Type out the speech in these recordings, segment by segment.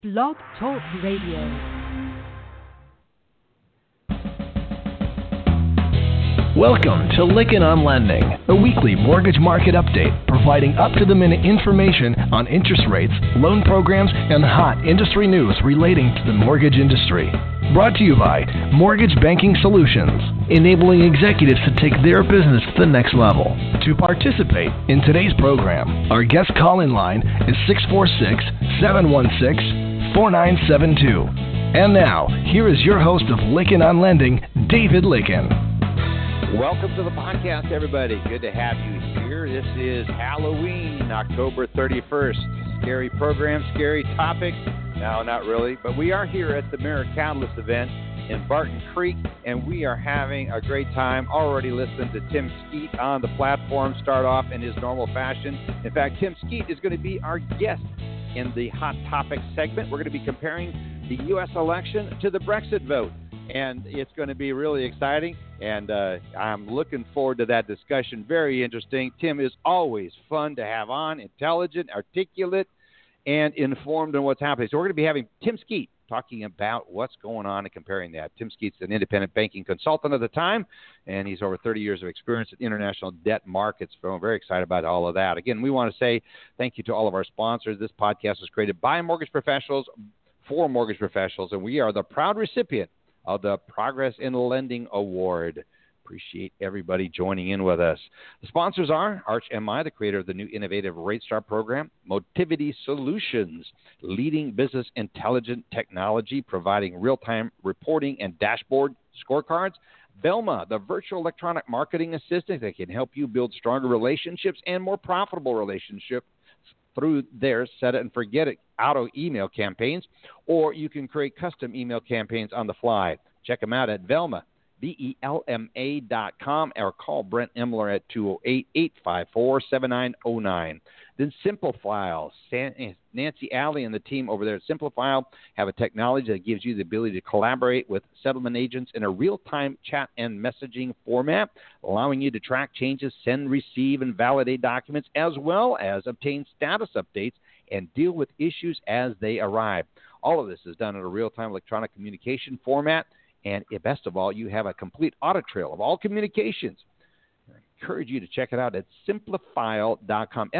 Blog Talk Radio. Welcome to Lykken on Lending, a weekly mortgage market update providing up-to-the-minute information on interest rates, loan programs, and hot industry news relating to the mortgage industry. Brought to you by Mortgage Banking Solutions, enabling executives to take their business to the next level. To participate in today's program, our guest call-in line is 646-716-4972. And now, here is your host of Lykken on Lending, David Lykken. Welcome to the podcast, everybody. Good to have you here. This is Halloween, October 31st. Scary program, scary topic. No, not really. But we are here at the Mirror Catalyst event in Barton Creek, and we are having a great time. Already listened to Tim Skeet on the platform start off in his normal fashion. In fact, Tim Skeet is going to be our guest in the Hot Topics segment. We're going to be comparing the U.S. election to the Brexit vote. And it's going to be really exciting, and I'm looking forward to that discussion. Very interesting. Tim is always fun to have on, intelligent, articulate, and informed on what's happening. So we're going to be having Tim Skeet talking about what's going on and comparing that. Tim Skeet's an independent banking consultant at the time, and he's over 30 years of experience in international debt markets. So I'm very excited about all of that. Again, we want to say thank you to all of our sponsors. This podcast was created by mortgage professionals for mortgage professionals, and we are the proud recipient of the Progress in Lending Award. Appreciate everybody joining in with us. The sponsors are Arch MI, the creator of the new innovative RateStar program, Motivity Solutions, leading business intelligent technology, providing real-time reporting and dashboard scorecards, Velma, the virtual electronic marketing assistant that can help you build stronger relationships and more profitable relationships through their set it and forget it auto email campaigns, or you can create custom email campaigns on the fly. Check them out at Velma, VELMA.com, or call Brent Emler at 208-854-7909. Then Simplifile. Nancy Alley and the team over there at Simplifile have a technology that gives you the ability to collaborate with settlement agents in a real-time chat and messaging format, allowing you to track changes, send, receive, and validate documents, as well as obtain status updates and deal with issues as they arrive. All of this is done in a real-time electronic communication format, and best of all, you have a complete audit trail of all communications. I encourage you to check it out at simplifile.com,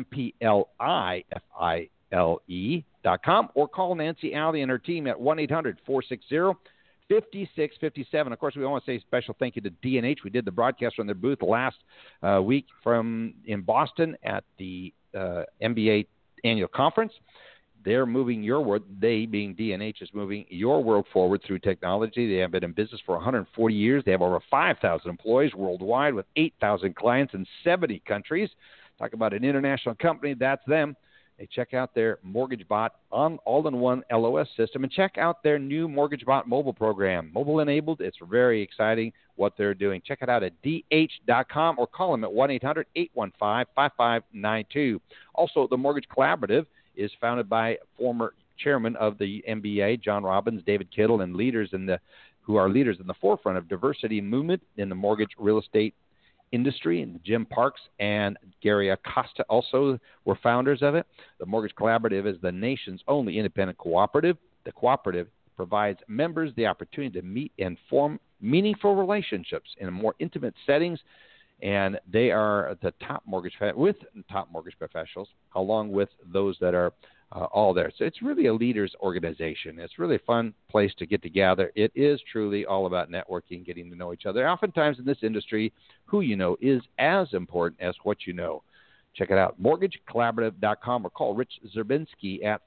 SIMPLIFILE.com, or call Nancy Alley and her team at 1-800-460-5657. Of course, we want to say a special thank you to D&H. We did the broadcast from their booth last week in Boston at the MBA annual conference. They're moving your world, they being D&H, is moving your world forward through technology. They have been in business for 140 years. They have over 5,000 employees worldwide with 8,000 clients in 70 countries. Talk about an international company, that's them. They check out their MortgageBot on all-in-one LOS system, and check out their new MortgageBot mobile program. Mobile-enabled, it's very exciting what they're doing. Check it out at dh.com or call them at 1-800-815-5592. Also, the Mortgage Collaborative is founded by former chairman of the MBA, John Robbins, David Kittle, and who are leaders in the forefront of diversity movement in the mortgage real estate industry. And Jim Parks and Gary Acosta also were founders of it. The Mortgage Collaborative is the nation's only independent cooperative. The cooperative provides members the opportunity to meet and form meaningful relationships in more intimate settings. And they are the top mortgage professionals, along with those that are all there. So it's really a leaders organization. It's really a fun place to get together. It is truly all about networking, getting to know each other. Oftentimes in this industry, who you know is as important as what you know. Check it out, mortgagecollaborative.com, or call Rich Zerbinski at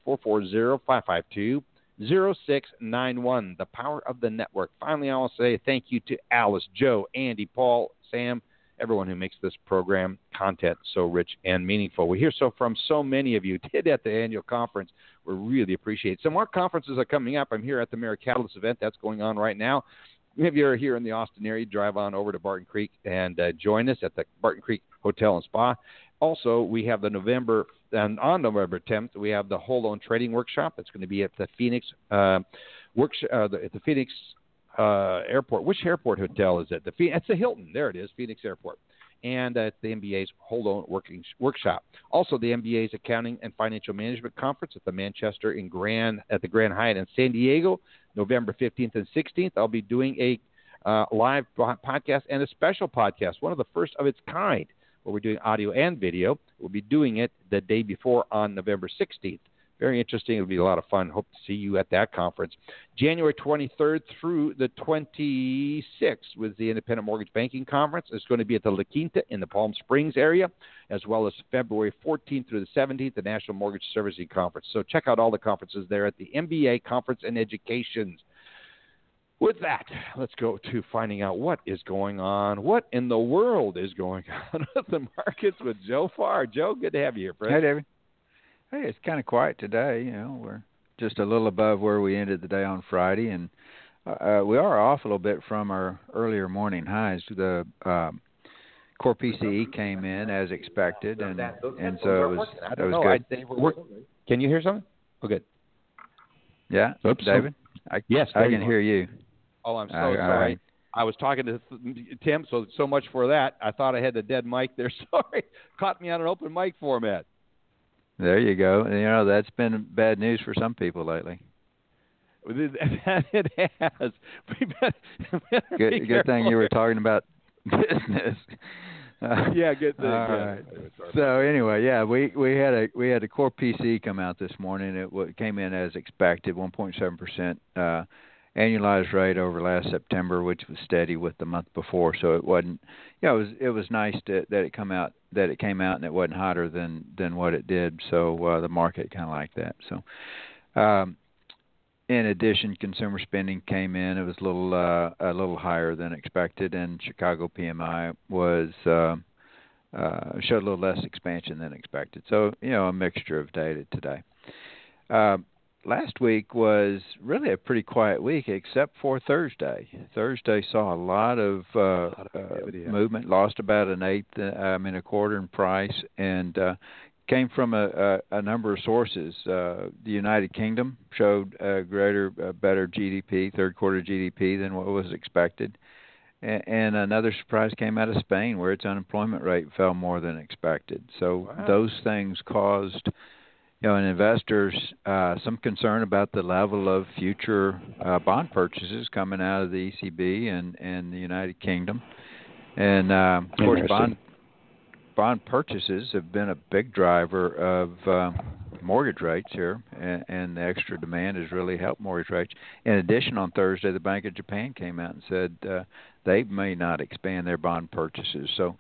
440-552-0691. The power of the network. Finally, I want to say thank you to Alice, Joe, Andy, Paul, Sam, everyone who makes this program content so rich and meaningful. We hear from so many of you did at the annual conference. We really appreciate it. Some more conferences are coming up. I'm here at the Mirror Catalyst event. That's going on right now. If you're here in the Austin area, drive on over to Barton Creek and join us at the Barton Creek Hotel and Spa. Also, we have on November 10th, we have the Whole Loan Trading Workshop. It's going to be at the Phoenix Airport. Which airport hotel is it? It's the Hilton. There it is, Phoenix Airport. and at the MBA's Whole Loan Workshop. Also, the MBA's Accounting and Financial Management Conference at the Manchester at the Grand Hyatt in San Diego, November 15th and 16th. I'll be doing a live podcast and a special podcast, one of the first of its kind, where we're doing audio and video. We'll be doing it the day before on November 16th. Very interesting. It'll be a lot of fun. Hope to see you at that conference. January 23rd through the 26th was the Independent Mortgage Banking Conference. It's going to be at the La Quinta in the Palm Springs area, as well as February 14th through the 17th, the National Mortgage Servicing Conference. So check out all the conferences there at the MBA Conference and Education. With that, let's go to finding out what is going on. What in the world is going on with the markets with Joe Farr? Joe, good to have you here, friend. Hey, David. Hey, it's kind of quiet today. You know, we're just a little above where we ended the day on Friday, and we are off a little bit from our earlier morning highs. The core PCE came in as expected, and so it was good. Can you hear something? Oh, good. Yeah, oops, David? Yes, I can hear you. Oh, I'm so sorry. I was talking to Tim, so much for that. I thought I had the dead mic there. Sorry. Caught me on an open mic format. There you go. And, you know, that's been bad news for some people lately. It has. Good thing you were talking about business. Yeah, good thing. Right. So anyway, yeah, we had a core PCE come out this morning. It came in as expected, 1.7% annualized rate over last September, which was steady with the month before. So it wasn't. Yeah, it was nice that it came out and it wasn't hotter than what it did. So the market kind of liked that. So. In addition, consumer spending came in. It was a little higher than expected, and Chicago PMI was showed a little less expansion than expected. So, you know, a mixture of data today. Last week was really a pretty quiet week, except for Thursday. Thursday saw a lot of movement. Lost about a quarter in price, and came from a number of sources. The United Kingdom showed better GDP, third quarter GDP than what was expected. And another surprise came out of Spain, where its unemployment rate fell more than expected. So those things caused, you know, investors some concern about the level of future bond purchases coming out of the ECB and the United Kingdom. And of course, bond purchases have been a big driver of mortgage rates here, and the extra demand has really helped mortgage rates. In addition, on Thursday, the Bank of Japan came out and said they may not expand their bond purchases. So,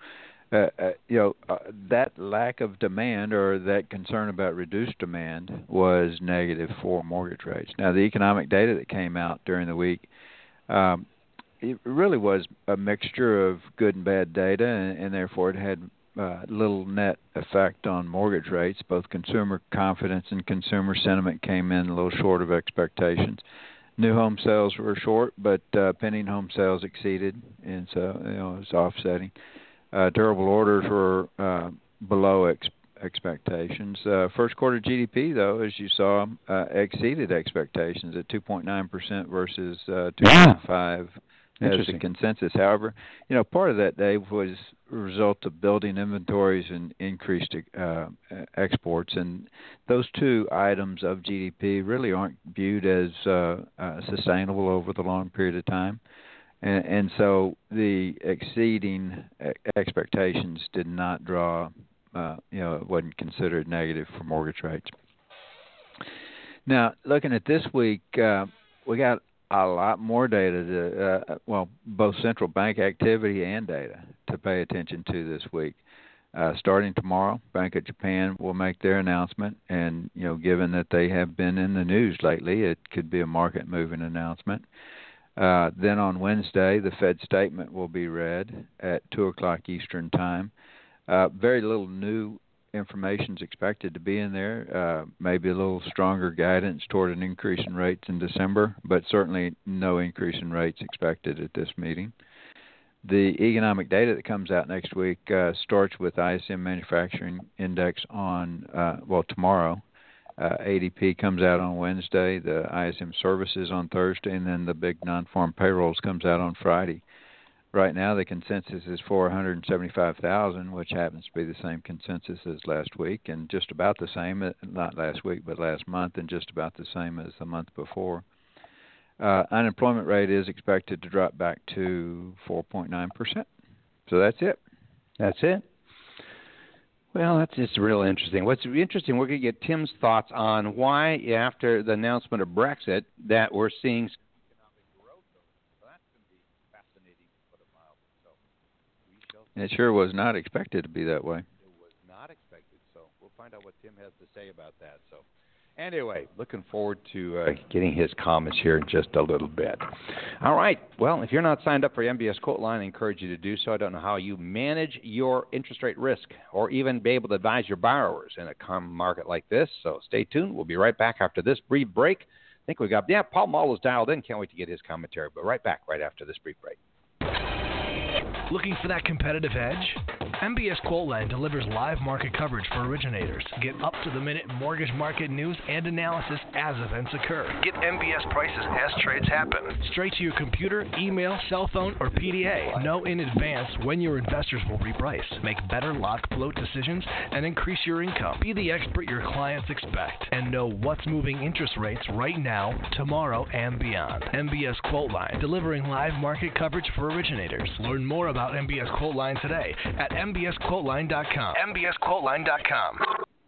that lack of demand or that concern about reduced demand was negative for mortgage rates. Now, the economic data that came out during the week, it really was a mixture of good and bad data, and therefore it had little net effect on mortgage rates. Both consumer confidence and consumer sentiment came in a little short of expectations. New home sales were short, but pending home sales exceeded, and so, you know, it's offsetting. Durable orders were below expectations. First quarter GDP, though, as you saw, exceeded expectations at 2.9% versus 2.5%. As a consensus. However, you know, part of that, Dave, was a result of building inventories and increased exports, and those two items of GDP really aren't viewed as sustainable over the long period of time, and so the exceeding expectations did not draw, it wasn't considered negative for mortgage rates. Now, looking at this week, we got a lot more data, both central bank activity and data to pay attention to this week. Starting tomorrow, Bank of Japan will make their announcement, and, you know, given that they have been in the news lately, it could be a market-moving announcement. Then on Wednesday, the Fed statement will be read at 2 o'clock Eastern Time. Very little new information is expected to be in there, maybe a little stronger guidance toward an increase in rates in December, but certainly no increase in rates expected at this meeting. The economic data that comes out next week starts with ISM Manufacturing Index on, tomorrow. ADP comes out on Wednesday, the ISM Services on Thursday, and then the big non-farm payrolls comes out on Friday. right now the consensus is 475,000, which happens to be the same consensus as last week, and just about the same, not last week, but last month, and just about the same as the month before. Unemployment rate is expected to drop back to 4.9%. So that's it. That's it. Well, that's just real interesting. What's interesting, we're going to get Tim's thoughts on why, after the announcement of Brexit, that we're seeing economic growth. So that's going to be fascinating to put it mildly. So we shall see. It sure was not expected to be that way. It was not expected. So we'll find out what Tim has to say about that. So anyway, looking forward to getting his comments here in just a little bit. All right. Well, if you're not signed up for MBS Quote Line, I encourage you to do so. I don't know how you manage your interest rate risk or even be able to advise your borrowers in a common market like this. So stay tuned. We'll be right back after this brief break. I think we got, Paul Mullow's dialed in. Can't wait to get his commentary. But right back right after this brief break. Looking for that competitive edge? MBS QuoteLine delivers live market coverage for originators. Get up-to-the-minute mortgage market news and analysis as events occur. Get MBS prices as trades happen. Straight to your computer, email, cell phone, or PDA. Know in advance when your investors will reprice. Make better lock float decisions and increase your income. Be the expert your clients expect. And know what's moving interest rates right now, tomorrow, and beyond. MBS QuoteLine, delivering live market coverage for originators. Learn more about MBS QuoteLine today at mbsquoteline.com. mbsquoteline.com.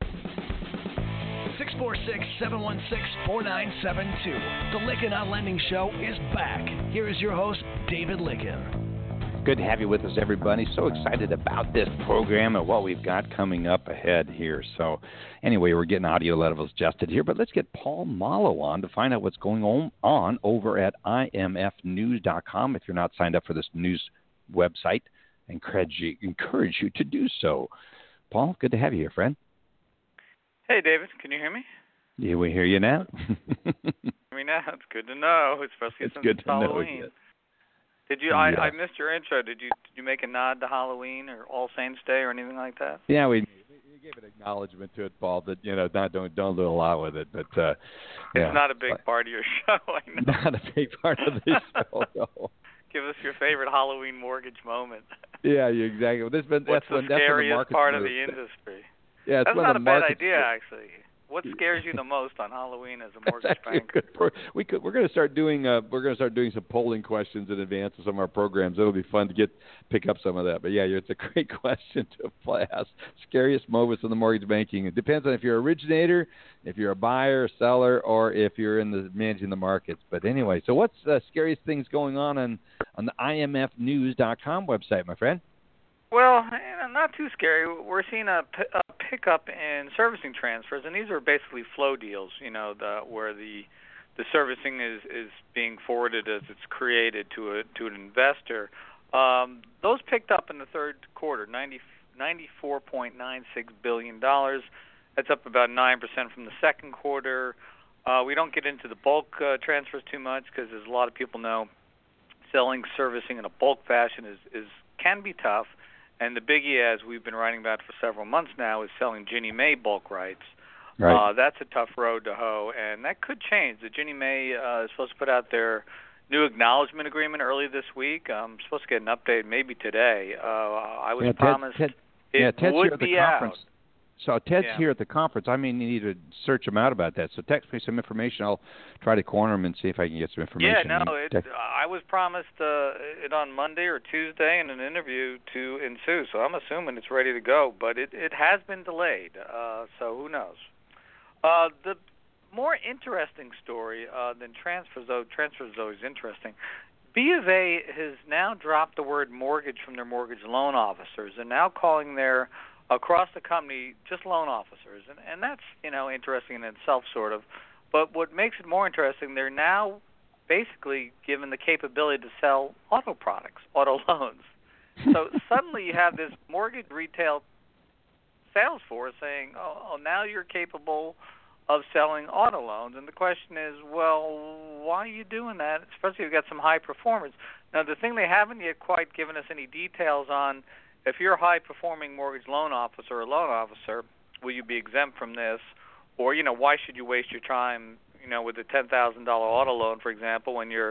646-716-4972. The Lykken on Lending Show is back. Here is your host, David Lykken. Good to have you with us, everybody. So excited about this program and what we've got coming up ahead here. So anyway, we're getting audio levels adjusted here, but let's get Paul Mullow on to find out what's going on over at imfnews.com. If you're not signed up for this news website, I encourage you to do so. Paul, good to have you here, friend. Hey, David, can you hear me? Yeah, we hear you now. I mean, it's good to know, especially it's since good it's to Halloween. Know, Did you? I missed your intro. Did you make a nod to Halloween or All Saints Day or anything like that? Yeah, we gave an acknowledgement to it, Paul. That don't do a lot with it, but it's not a big part of your show. I know. Not a big part of the show. No. Give us your favorite Halloween mortgage moment. Yeah, exactly. Well, What's the scariest part of the industry? Yeah, that's not a bad idea, actually. What scares you the most on Halloween as a mortgage banker? We're going to start doing some polling questions in advance of some of our programs. It'll be fun to pick up some of that. But yeah, it's a great question to ask. Scariest moments in the mortgage banking. It depends on if you're an originator, if you're a buyer, seller, or if you're managing the markets. But anyway, so what's the scariest things going on the imfnews.com website, my friend? Well, not too scary. We're seeing a pickup in servicing transfers, and these are basically flow deals, where the servicing is being forwarded as it's created to an investor. Those picked up in the third quarter, $94.96 billion. That's up about 9% from the second quarter. We don't get into the bulk transfers too much because, as a lot of people know, selling servicing in a bulk fashion can be tough. And the biggie, as we've been writing about for several months now, is selling Ginnie Mae bulk rights. Right. That's a tough road to hoe, and that could change. The Ginnie Mae is supposed to put out their new acknowledgement agreement early this week. I'm supposed to get an update maybe today. I was promised Ted's would be out. So Ted's here at the conference. I may need to search him out about that. So text me some information. I'll try to corner him and see if I can get some information. Yeah, no, I was promised it on Monday or Tuesday in an interview to ensue. So I'm assuming it's ready to go, but it has been delayed. So who knows? The more interesting story than transfers, though is interesting. B of A has now dropped the word mortgage from their mortgage loan officers and now calling their across the company just loan officers, and that's interesting in itself, sort of. But what makes it more interesting, they're now basically given the capability to sell auto products, auto loans. So suddenly you have this mortgage retail sales force saying, oh, now you're capable of selling auto loans. And the question is, well, why are you doing that, especially if you've got some high performance? Now, the thing they haven't yet quite given us any details on, if you're a high-performing mortgage loan officer or loan officer, will you be exempt from this? Or, why should you waste your time, with a $10,000 auto loan, for example, when you're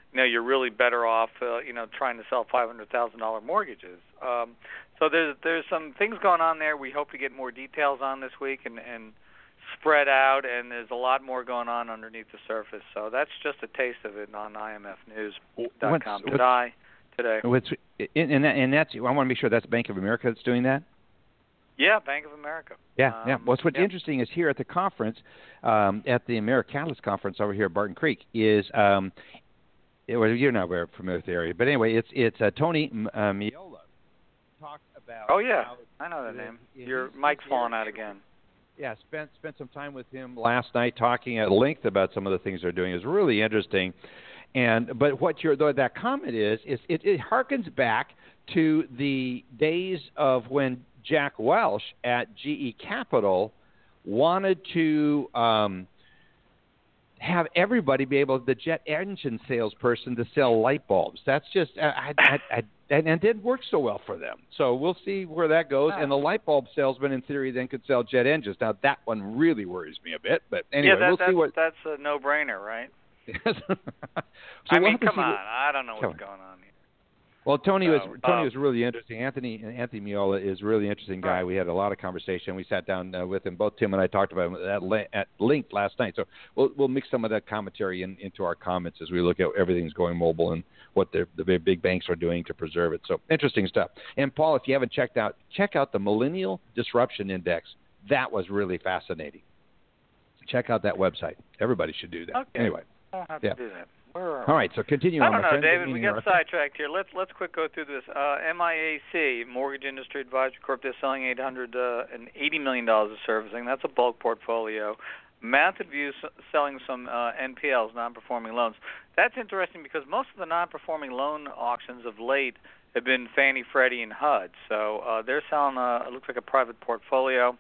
you're really better off, trying to sell $500,000 mortgages. So there's some things going on there. We hope to get more details on this week and spread out, and there's a lot more going on underneath the surface. So that's just a taste of it on IMFnews.com today. And that's, I want to make sure that's Bank of America that's doing that? Yeah, Bank of America. Yeah. What's interesting is here at the conference, at the AmeriCatalyst conference over here at Barton Creek, is you're not very familiar with the area, but anyway, it's Tony Meola talked about. Oh yeah, I know that name. Your mic's falling out again. Yeah, spent some time with him last night talking at length about some of the things they're doing. It's really interesting. But what that comment is it harkens back to the days of when Jack Welch at GE Capital wanted to have everybody be able, the jet engine salesperson, to sell light bulbs. That's just and it didn't work so well for them. So we'll see where that goes. And the light bulb salesman, in theory, then could sell jet engines. Now that one really worries me a bit. But anyway, we'll see what. That's a no-brainer, right? So I mean, come on. I don't know what's going on here. Well, Tony was really interesting. Anthony Meola is a really interesting guy. Right. We had a lot of conversation. We sat down with him. Both Tim and I talked about him at length last night. So we'll mix some of that commentary into our comments as we look at everything's going mobile and what the big banks are doing to preserve it. So interesting stuff. And Paul, if you haven't check out the Millennial Disruption Index. That was really fascinating. Check out that website. Everybody should do that. Okay. Anyway. I'll have to do that. All right, so continue on. I don't know, David. We got sidetracked here. Let's quick go through this. MIAC, Mortgage Industry Advisory Corp. They're selling $880 million of servicing. That's a bulk portfolio. Mountain View selling some NPLs, non-performing loans. That's interesting because most of the non-performing loan auctions of late have been Fannie, Freddie, and HUD. So they're selling it looks like a private portfolio.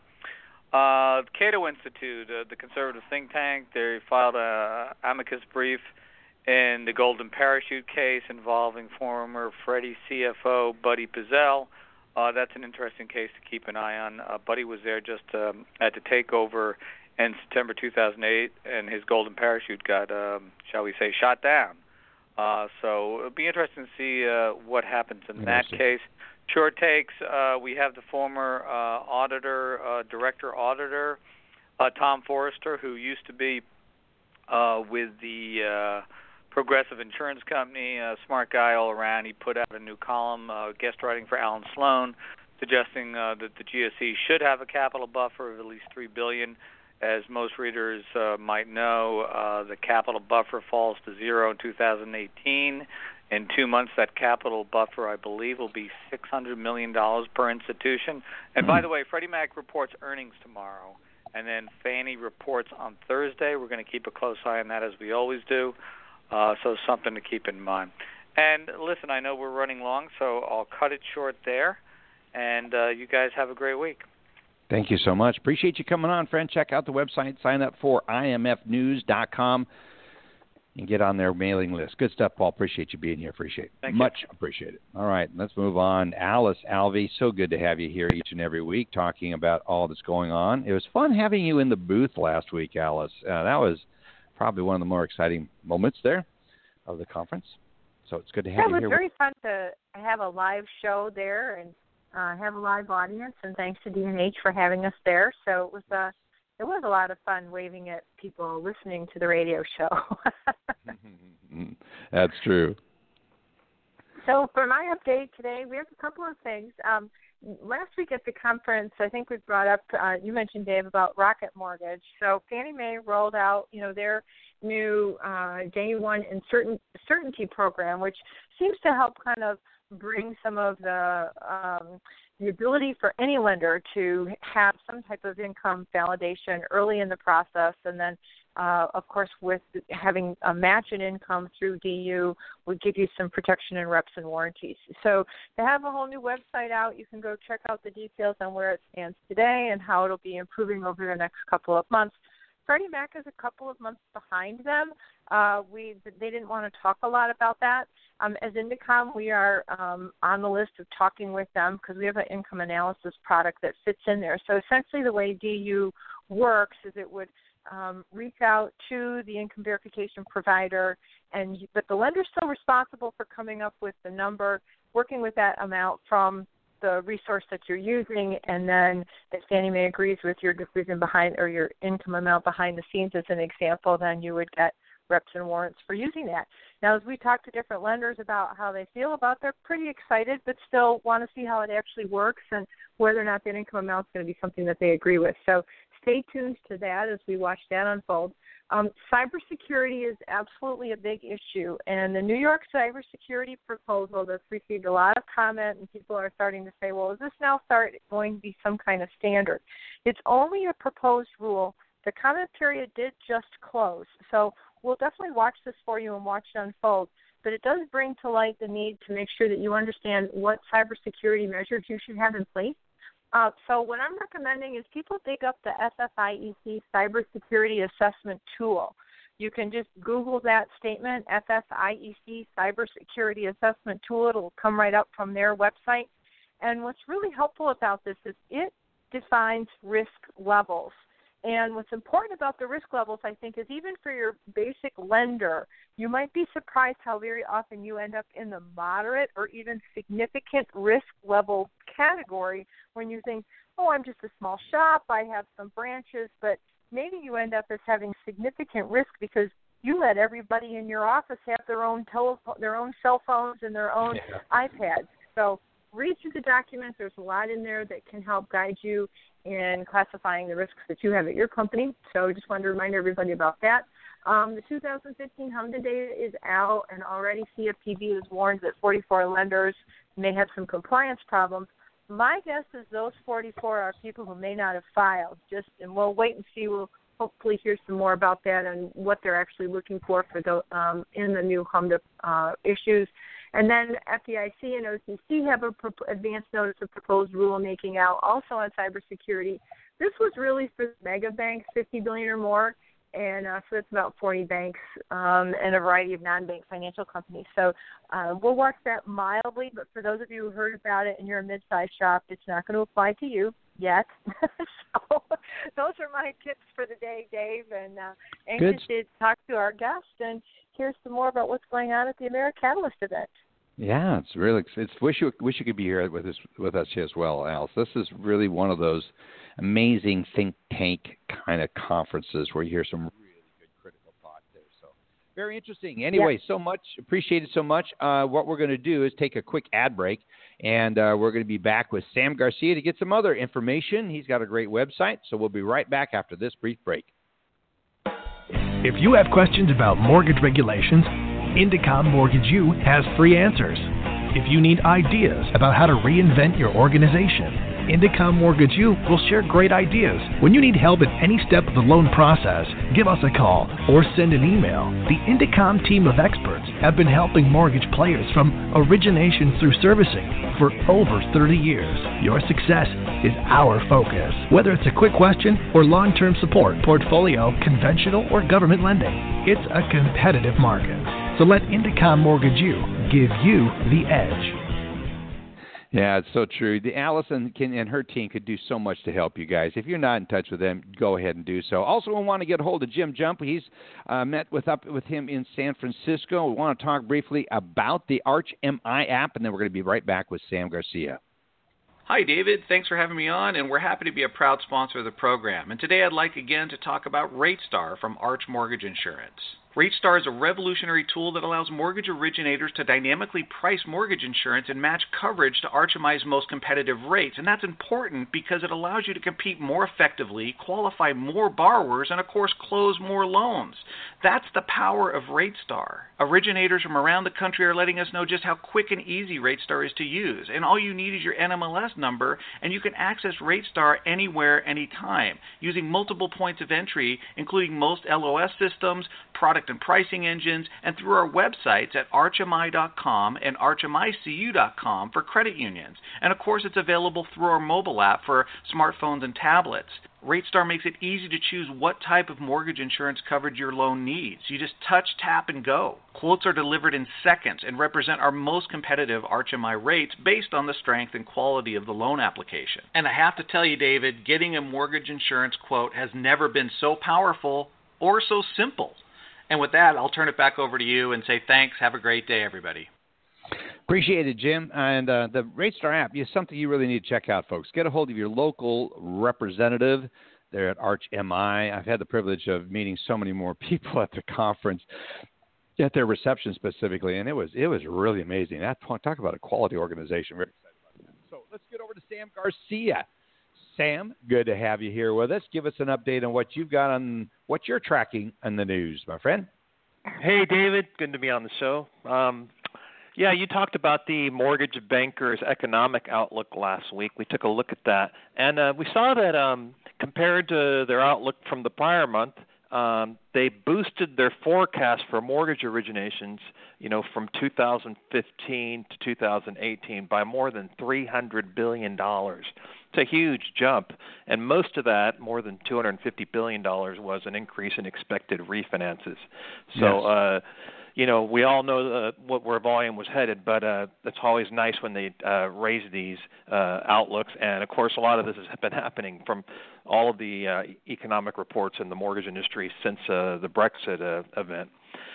Cato Institute, the conservative think tank, they filed a amicus brief in the Golden Parachute case involving former Freddie CFO Buddy Pizzell. That's an interesting case to keep an eye on. Buddy was there just at the takeover in September 2008, and his Golden Parachute got, shall we say, shot down. So it'll be interesting to see what happens in that case. Short takes, we have the former director auditor, Tom Forrester, who used to be with the Progressive Insurance Company, smart guy all around. He put out a new column, guest writing for Alan Sloan, suggesting that the GSE should have a capital buffer of at least $3 billion. As most readers might know, the capital buffer falls to zero in 2018. In 2 months, that capital buffer, I believe, will be $600 million per institution. And by the way, Freddie Mac reports earnings tomorrow, and then Fannie reports on Thursday. We're going to keep a close eye on that, as we always do. So something to keep in mind. And listen, I know we're running long, so I'll cut it short there. And you guys have a great week. Thank you so much. Appreciate you coming on, friend. Check out the website. Sign up for IMFnews.com. And get on their mailing list. Good stuff, Paul. Appreciate you being here. Much appreciate it. All right, let's move on. Alice Alvey, so good to have you here each and every week talking about all that's going on. It was fun having you in the booth last week, Alice. That was probably one of the more exciting moments there of the conference. So it's good to have you here. It was very fun to have a live show there and have a live audience, and thanks to D&H for having us there. So it was a lot of fun waving at people listening to the radio show. That's true. So for my update today, we have a couple of things. Last week at the conference, I think we brought up, you mentioned, Dave, about Rocket Mortgage. So Fannie Mae rolled out, their new Day One Certainty program, which seems to help kind of bring some of the ability for any lender to have some type of income validation early in the process, and then, of course, with having a match in income through DU would give you some protection and reps and warranties. So they have a whole new website out. You can go check out the details on where it stands today and how it'll be improving over the next couple of months. Freddie Mac is a couple of months behind them. They didn't want to talk a lot about that. As Indicom, we are on the list of talking with them because we have an income analysis product that fits in there. So essentially the way DU works is it would reach out to the income verification provider, but the lender's still responsible for coming up with the number, working with that amount from the resource that you're using, and then if Fannie Mae agrees with your decision behind or your income amount behind the scenes as an example, then you would get reps and warrants for using that. Now, as we talk to different lenders about how they feel about, they're pretty excited, but still want to see how it actually works and whether or not that income amount is going to be something that they agree with. So stay tuned to that as we watch that unfold. Cybersecurity is absolutely a big issue, and the New York cybersecurity proposal that's received a lot of comment, and people are starting to say, well, is this now going to be some kind of standard? It's only a proposed rule. The comment period did just close, so we'll definitely watch this for you and watch it unfold, but it does bring to light the need to make sure that you understand what cybersecurity measures you should have in place. So what I'm recommending is people dig up the FFIEC Cybersecurity Assessment Tool. You can just Google that statement, FFIEC Cybersecurity Assessment Tool. It'll come right up from their website. And what's really helpful about this is it defines risk levels. And what's important about the risk levels, I think, is even for your basic lender, you might be surprised how very often you end up in the moderate or even significant risk level category when you think, oh, I'm just a small shop, I have some branches, but maybe you end up as having significant risk because you let everybody in your office have their own cell phones and their own iPads. So read through the documents. There's a lot in there that can help guide you in classifying the risks that you have at your company. So just wanted to remind everybody about that. The 2015 HMDA data is out, and already CFPB has warned that 44 lenders may have some compliance problems. My guess is those 44 are people who may not have filed. And we'll wait and see. We'll hopefully hear some more about that and what they're actually looking for the, in the new HMDA issues. And then FDIC and OCC have an advance notice of proposed rulemaking out also on cybersecurity. This was really for mega banks, $50 billion or more, and so that's about 40 banks and a variety of non-bank financial companies. So we'll watch that mildly, but for those of you who heard about it and you're a mid-sized shop, it's not going to apply to you yet. So those are my tips for the day, Dave, and anxious to talk to our guest and hear some more about what's going on at the AmeriCatalyst event. Yeah, it's really. Wish you could be here with us as well, Alice. This is really one of those amazing think tank kind of conferences where you hear some really good critical thought there. So very interesting. Anyway, so much appreciated so much. What we're going to do is take a quick ad break, and we're going to be back with Sam Garcia to get some other information. He's got a great website, so we'll be right back after this brief break. If you have questions about mortgage regulations, Indicom Mortgage U has free answers. If you need ideas about how to reinvent your organization, Indicom Mortgage U will share great ideas. When you need help at any step of the loan process, give us a call or send an email. The Indicom team of experts have been helping mortgage players from origination through servicing for over 30 years. Your success is our focus. Whether it's a quick question or long-term support, portfolio, conventional, or government lending, it's a competitive market. So let Indicom Mortgage U give you the edge. Yeah, it's so true. Alice and her team could do so much to help you guys. If you're not in touch with them, go ahead and do so. Also, we want to get a hold of Jim Jump. He's met with him in San Francisco. We want to talk briefly about the Arch MI app, and then we're going to be right back with Sam Garcia. Hi, David. Thanks for having me on, and we're happy to be a proud sponsor of the program. And today I'd like again to talk about RateStar from Arch Mortgage Insurance. RateStar is a revolutionary tool that allows mortgage originators to dynamically price mortgage insurance and match coverage to Arch MI's most competitive rates. And that's important because it allows you to compete more effectively, qualify more borrowers, and, of course, close more loans. That's the power of RateStar. Originators from around the country are letting us know just how quick and easy RateStar is to use. And all you need is your NMLS number, and you can access RateStar anywhere, anytime, using multiple points of entry, including most LOS systems, product product and pricing engines, and through our websites at archmi.com and archmicu.com for credit unions. And of course, it's available through our mobile app for smartphones and tablets. RateStar makes it easy to choose what type of mortgage insurance coverage your loan needs. You just touch, tap, and go. Quotes are delivered in seconds and represent our most competitive ArchMI rates based on the strength and quality of the loan application. And I have to tell you, David, getting a mortgage insurance quote has never been so powerful or so simple. And with that, I'll turn it back over to you and say thanks. Have a great day, everybody. Appreciate it, Jim. And the RateStar app is something you really need to check out, folks. Get a hold of your local representative there at ArchMI. I've had the privilege of meeting so many more people at the conference, at their reception specifically, and it was really amazing. Talk about a quality organization. Very excited about that. So let's get over to Sam Garcia. Sam, good to have you here with us. Give us an update on what you've got on what you're tracking in the news, my friend. Hey, David. Good to be on the show. Yeah, you talked about the Mortgage Bankers economic outlook last week. We took a look at that, and we saw that compared to their outlook from the prior month, they boosted their forecast for mortgage originations, from 2015 to 2018 by more than $300 billion. It's a huge jump, and most of that, more than $250 billion, was an increase in expected refinances. So, yes. We all know where volume was headed, but it's always nice when they raise these outlooks. And, of course, a lot of this has been happening from all of the economic reports in the mortgage industry since the Brexit event.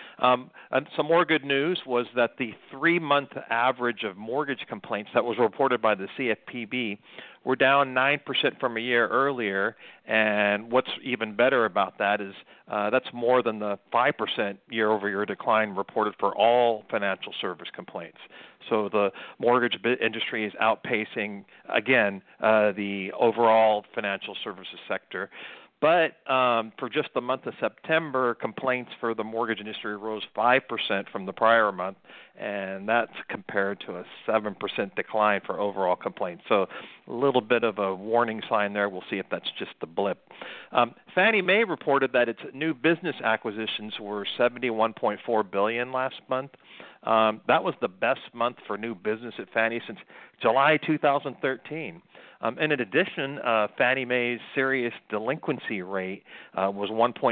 And some more good news was that the 3-month average of mortgage complaints that was reported by the CFPB were down 9% from a year earlier. And what's even better about that is that's more than the 5% year-over-year decline reported for all financial service complaints. So the mortgage industry is outpacing, again, the overall financial services sector. But for just the month of September, complaints for the mortgage industry rose 5% from the prior month, and that's compared to a 7% decline for overall complaints. So a little bit of a warning sign there. We'll see if that's just the blip. Fannie Mae reported that its new business acquisitions were $71.4 billion last month. That was the best month for new business at Fannie since July 2013. And in addition, Fannie Mae's serious delinquency rate was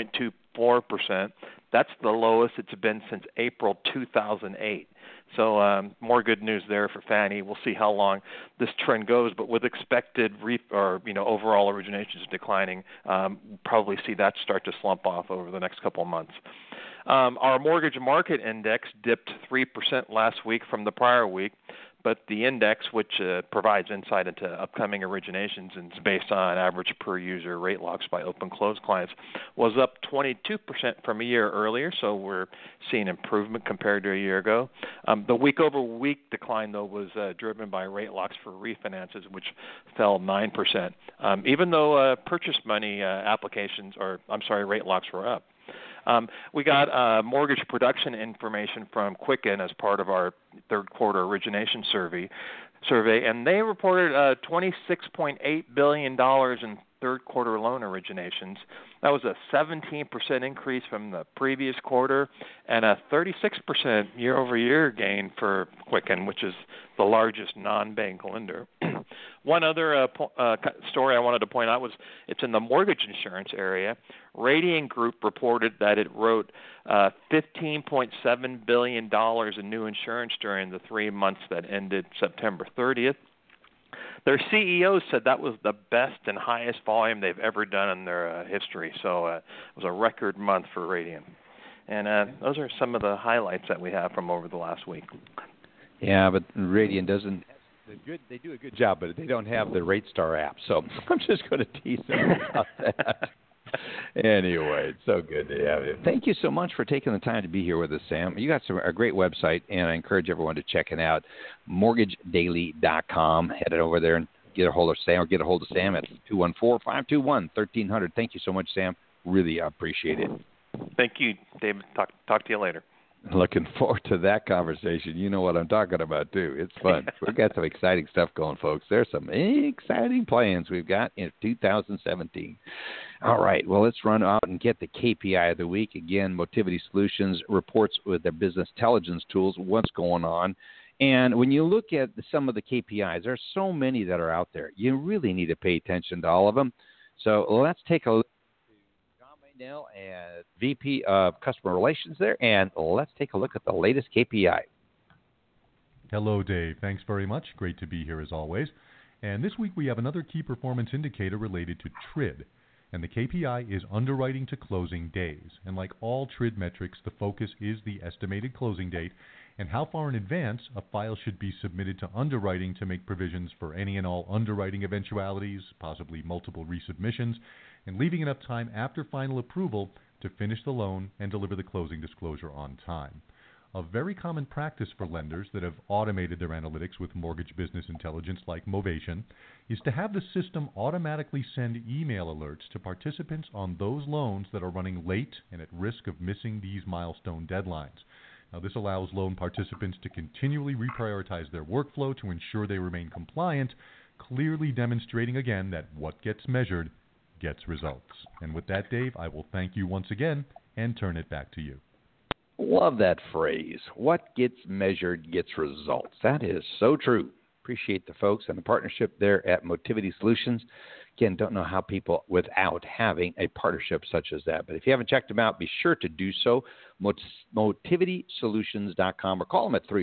1.24%. That's the lowest it's been since April 2008. So more good news there for Fannie. We'll see how long this trend goes, but with expected overall originations declining, probably see that start to slump off over the next couple of months. Our mortgage market index dipped 3% last week from the prior week, but the index, which provides insight into upcoming originations and is based on average per-user rate locks by open-close clients, was up 22% from a year earlier, so we're seeing improvement compared to a year ago. The week-over-week decline, though, was driven by rate locks for refinances, which fell 9%, even though purchase money rate locks were up. We got mortgage production information from Quicken as part of our third quarter origination survey, and they reported $26.8 billion in third quarter loan originations. That was a 17% increase from the previous quarter and a 36% year-over-year gain for Quicken, which is the largest non-bank lender. One other story I wanted to point out was it's in the mortgage insurance area. Radian Group reported that it wrote $15.7 billion in new insurance during the 3 months that ended September 30th. Their CEO said that was the best and highest volume they've ever done in their history. So it was a record month for Radian. And those are some of the highlights that we have from over the last week. Yeah, but Radian doesn't. They do a good job, but they don't have the RateStar app. So I'm just going to tease them about that. Anyway, it's so good to have you. Thank you so much for taking the time to be here with us, Sam. You got a great website, and I encourage everyone to check it out, mortgagedaily.com. Head over there and get a hold of Sam, at 214-521-1300. Thank you so much, Sam. Really appreciate it. Thank you, David. Talk to you later. Looking forward to that conversation. You know what I'm talking about, too. It's fun. We've got some exciting stuff going, folks. There's some exciting plans we've got in 2017. All right, well, let's run out and get the KPI of the week. Again, Motivity Solutions reports with their business intelligence tools what's going on. And when you look at some of the KPIs, there's so many that are out there. You really need to pay attention to all of them. So let's take a look at John Maynell, and VP of Customer Relations there, and let's take a look at the latest KPI. Hello, Dave. Thanks very much. Great to be here as always. And this week we have another key performance indicator related to TRID. And the KPI is underwriting to closing days. And like all TRID metrics, the focus is the estimated closing date and how far in advance a file should be submitted to underwriting to make provisions for any and all underwriting eventualities, possibly multiple resubmissions, and leaving enough time after final approval to finish the loan and deliver the closing disclosure on time. A very common practice for lenders that have automated their analytics with mortgage business intelligence like Movation is to have the system automatically send email alerts to participants on those loans that are running late and at risk of missing these milestone deadlines. Now, this allows loan participants to continually reprioritize their workflow to ensure they remain compliant, clearly demonstrating again that what gets measured gets results. And with that, Dave, I will thank you once again and turn it back to you. Love that phrase. What gets measured gets results. That is so true. Appreciate the folks and the partnership there at Motivity Solutions. Again, don't know how people without having a partnership such as that. But if you haven't checked them out, be sure to do so. MotivitySolutions.com or call them at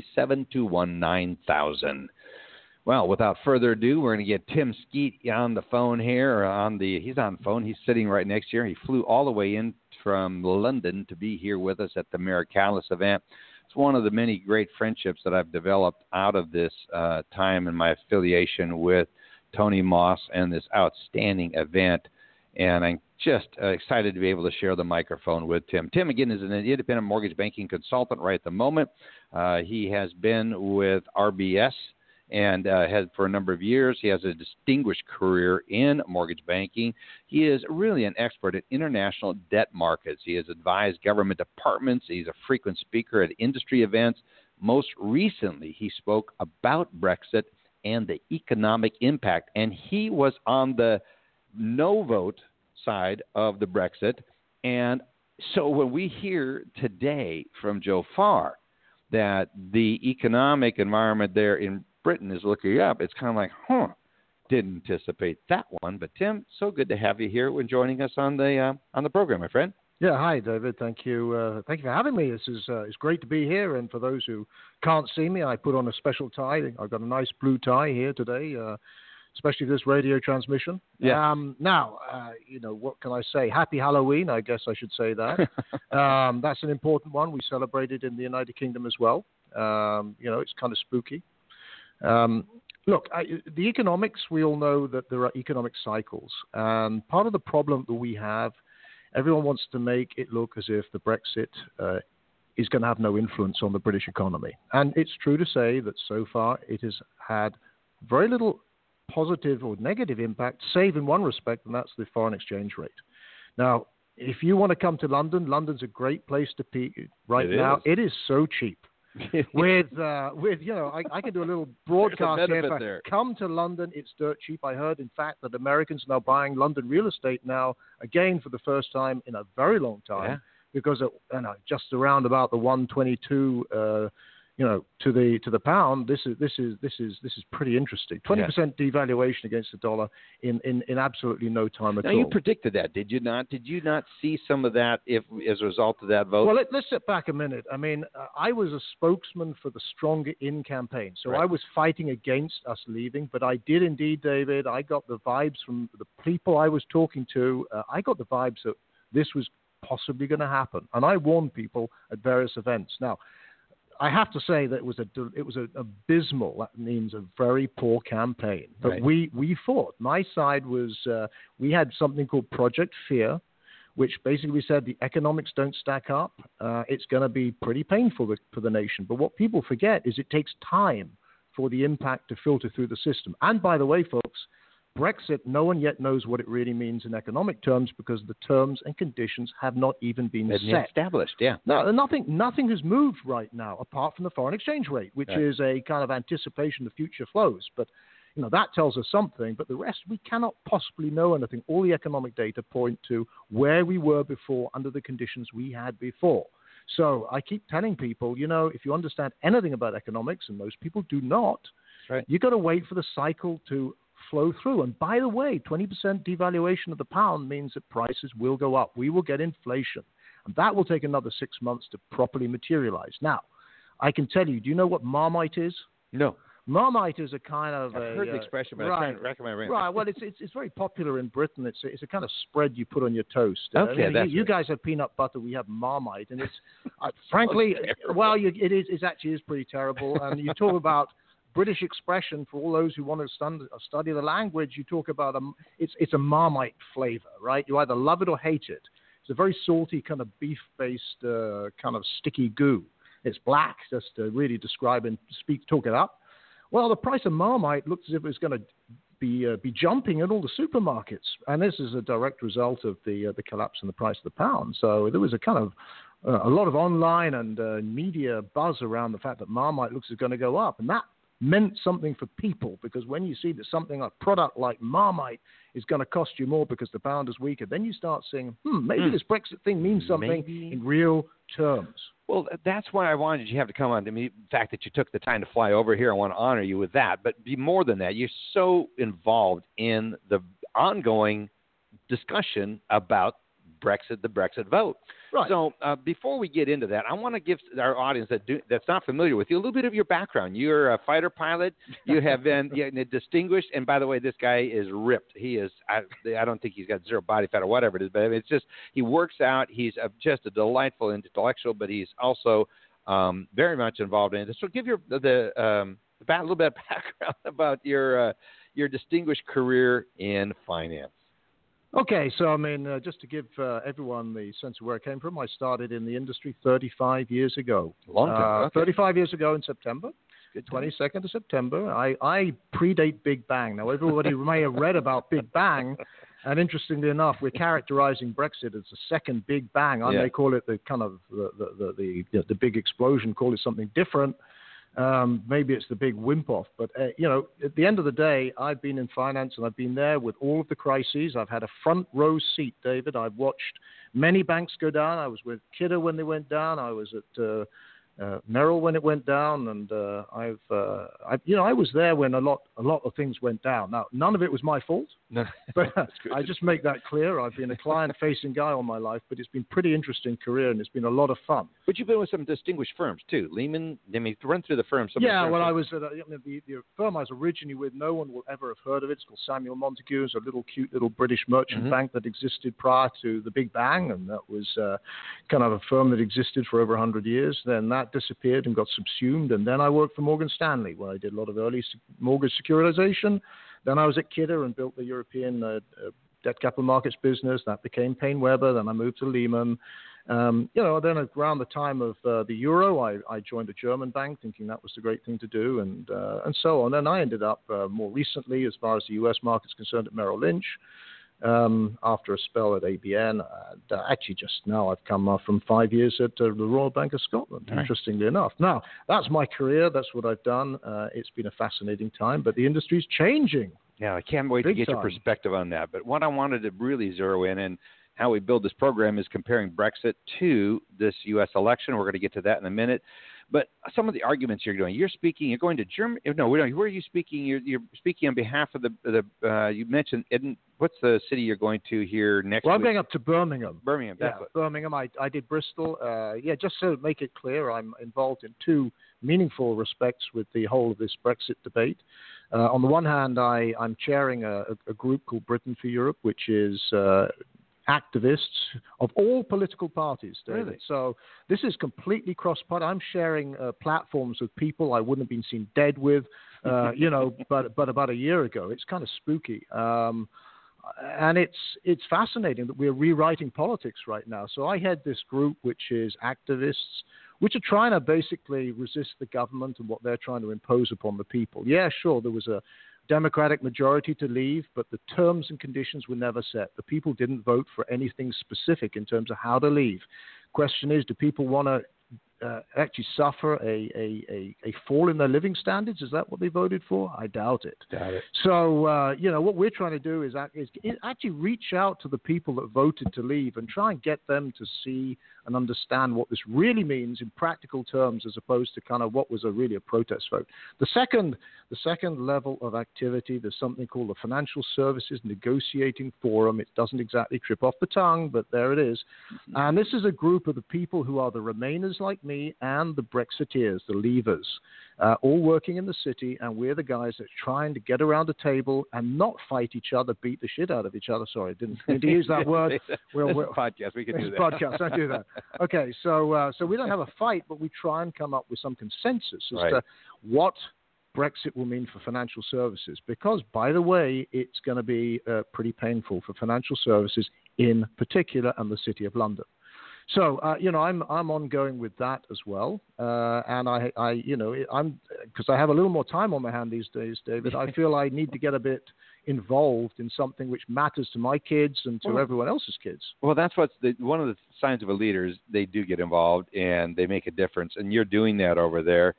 303-721-9000. Well, without further ado, we're going to get Tim Skeet on the phone here. He's on the phone. He's sitting right next here. He flew all the way in from London to be here with us at the Miracalis event. It's one of the many great friendships that I've developed out of this time in my affiliation with Tony Moss and this outstanding event. And I'm just excited to be able to share the microphone with Tim. Tim, again, is an independent mortgage banking consultant right at the moment. He has been with RBS and has for a number of years. He has a distinguished career in mortgage banking. He is really an expert in international debt markets. He has advised government departments. He's a frequent speaker at industry events. Most recently, he spoke about Brexit and the economic impact. And he was on the no vote side of the Brexit. And so when we hear today from Joe Farr that the economic environment there in Britain is looking up, it's kind of like, didn't anticipate that one. But Tim, so good to have you here when joining us on the program, my friend. Yeah, hi, David. Thank you. Thank you for having me. This is it's great to be here. And for those who can't see me, I put on a special tie. I've got a nice blue tie here today, especially for this radio transmission. Yeah. Now, what can I say? Happy Halloween, I guess I should say that. That's an important one. We celebrated in the United Kingdom as well. It's kind of spooky. Look, the economics, we all know that there are economic cycles. And part of the problem that we have, everyone wants to make it look as if the Brexit is going to have no influence on the British economy. And it's true to say that so far it has had very little positive or negative impact, save in one respect, and that's the foreign exchange rate. Now, if you want to come to London, London's a great place to be right now. It is so cheap. I can do a little broadcast here. Come to London, it's dirt cheap. I heard, in fact, that Americans are now buying London real estate now, again, for the first time in a very long time, because just around about the 122, to the pound. This is pretty interesting. 20% devaluation against the dollar in absolutely no time at all. Now, you predicted that, did you not? Did you not see some of that as a result of that vote? Well, let's sit back a minute. I mean, I was a spokesman for the Stronger In campaign, so I was fighting against us leaving, but I did indeed, David. I got the vibes from the people I was talking to. I got the vibes that this was possibly going to happen, and I warned people at various events. Now, I have to say that it was an abysmal. That means a very poor campaign. But we fought. My side was we had something called Project Fear, which basically said the economics don't stack up. It's going to be pretty painful for the nation. But what people forget is it takes time for the impact to filter through the system. And by the way, folks, Brexit, no one yet knows what it really means in economic terms because the terms and conditions have not even been set. Established, yeah. No, nothing has moved right now apart from the foreign exchange rate, which is a kind of anticipation of future flows. But that tells us something. But the rest, we cannot possibly know anything. All the economic data point to where we were before under the conditions we had before. So I keep telling people, if you understand anything about economics, and most people do not, you've got to wait for the cycle to flow through. And by the way, 20% devaluation of the pound means that prices will go up. We will get inflation. And that will take another 6 months to properly materialize. Now, I can tell you, do you know what Marmite is? No. Marmite is a kind of I've heard the expression, but I'm trying to recommend it. Right. Well, it's very popular in Britain. It's a kind of spread you put on your toast. Okay, you guys have peanut butter. We have Marmite, and it's frankly, it actually is pretty terrible. And you talk about British expression for all those who want to study the language. You talk about it's a Marmite flavor, right? You either love it or hate it. It's a very salty kind of beef-based kind of sticky goo. It's black, just to really describe and talk it up. Well, the price of Marmite looks as if it's going to be jumping at all the supermarkets, and this is a direct result of the collapse in the price of the pound. So there was a kind of a lot of online and media buzz around the fact that Marmite looks is going to go up, and that meant something for people, because when you see that something, a product like Marmite, is going to cost you more because the pound is weaker, then you start saying, maybe this Brexit thing means something in real terms. Well, that's why I wanted you to come on. The fact that you took the time to fly over here, I want to honor you with that. But more than that, you're so involved in the ongoing discussion about Brexit, the Brexit vote. Right. So before we get into that, I want to give our audience that's not familiar with you a little bit of your background. You're a fighter pilot. You have been distinguished. And by the way, this guy is ripped. He is. I don't think he's got zero body fat or whatever it is, but it's just he works out. He's just a delightful intellectual, but he's also very much involved in it. So give a little bit of background about your distinguished career in finance. Okay, so just to give everyone the sense of where I came from, I started in the industry 35 years ago. Long time. Okay. 35 years ago in September, 22nd of September. I predate Big Bang. Now, everybody may have read about Big Bang, and interestingly enough, we're characterizing Brexit as the second Big Bang. I may call it the kind of the big explosion, call it something different. Maybe it's the big wimp-off. But, at the end of the day, I've been in finance, and I've been there with all of the crises. I've had a front-row seat, David. I've watched many banks go down. I was with Kidder when they went down. I was at Merrill when it went down. And I was there when a lot of things went down. Now, none of it was my fault. No, but I just make that clear. I've been a client-facing guy all my life, but it's been a pretty interesting career, and it's been a lot of fun. But you've been with some distinguished firms, too. Lehman, run through the firms. I was at the firm I was originally with, no one will ever have heard of it. It's called Samuel Montague. It's a cute little British merchant bank that existed prior to the Big Bang, and that was kind of a firm that existed for over 100 years. Then that disappeared and got subsumed, and then I worked for Morgan Stanley, where I did a lot of early mortgage securitization. Then I was at Kidder and built the European debt capital markets business. That became Payne Webber. Then I moved to Lehman. Then around the time of the euro, I joined a German bank, thinking that was the great thing to do, and so on. Then I ended up more recently, as far as the U.S. market's concerned, at Merrill Lynch. After a spell at ABN. Actually, just now I've come from 5 years at the Royal Bank of Scotland, interestingly enough. Now, that's my career. That's what I've done. It's been a fascinating time, but the industry's changing. Yeah, I can't wait to get your perspective on that. But what I wanted to really zero in and how we build this program is comparing Brexit to this U.S. election. We're going to get to that in a minute. But some of the arguments you're doing, you're going to Germany. No, where are you speaking? You're speaking on behalf of you mentioned, what's the city you're going to here next week? I'm going up to Birmingham. Birmingham. Birmingham. I did Bristol. Just to make it clear, I'm involved in two meaningful respects with the whole of this Brexit debate. On the one hand, I'm chairing a group called Britain for Europe, which is activists of all political parties, David. Really? So this is completely cross-party. I'm sharing platforms with people I wouldn't have been seen dead with, but about a year ago. It's kind of spooky. And it's fascinating that we're rewriting politics right now. So I head this group, which is activists, which are trying to basically resist the government and what they're trying to impose upon the people. Yeah, sure, there was a Democratic majority to leave, but the terms and conditions were never set. The people didn't vote for anything specific in terms of how to leave. Question is, do people want to actually suffer a fall in their living standards? Is that what they voted for? I doubt it. So, what we're trying to do is actually reach out to the people that voted to leave and try and get them to see and understand what this really means in practical terms, as opposed to kind of what was really a protest vote. The second level of activity, there's something called the Financial Services Negotiating Forum. It doesn't exactly trip off the tongue, but there it is. Mm-hmm. And this is a group of the people who are the Remainers like me and the Brexiteers, the Leavers, all working in the city, and we're the guys that are trying to get around a table and not fight each other, beat the shit out of each other. Sorry, I didn't mean to use that word. This is a podcast. We can do that. Podcast. Don't do that. Okay, so we don't have a fight, but we try and come up with some consensus as to what Brexit will mean for financial services. Because, by the way, it's going to be pretty painful for financial services in particular, and the City of London. So, I'm ongoing with that as well, and I'm because I have a little more time on my hand these days, David. I feel I need to get a bit involved in something which matters to my kids and to everyone else's kids. Well, that's one of the signs of a leader is they do get involved and they make a difference, and you're doing that over there.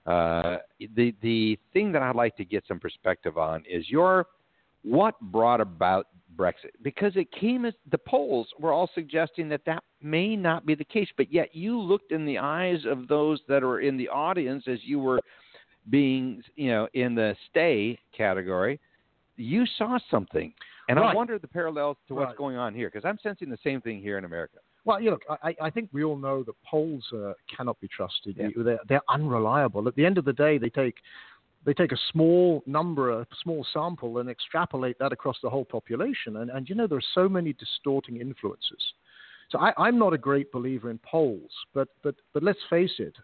The thing that I'd like to get some perspective on is what brought about Brexit, because it came as the polls were all suggesting that may not be the case, but yet you looked in the eyes of those that were in the audience as you were being, in the stay category. You saw something, and I wonder the parallels to what's going on here, because I'm sensing the same thing here in America. Well, look, I think we all know that polls cannot be trusted. Yeah. They're unreliable. At the end of the day, they take a small number, a small sample, and extrapolate that across the whole population. And there are so many distorting influences. So I'm not a great believer in polls, but let's face it,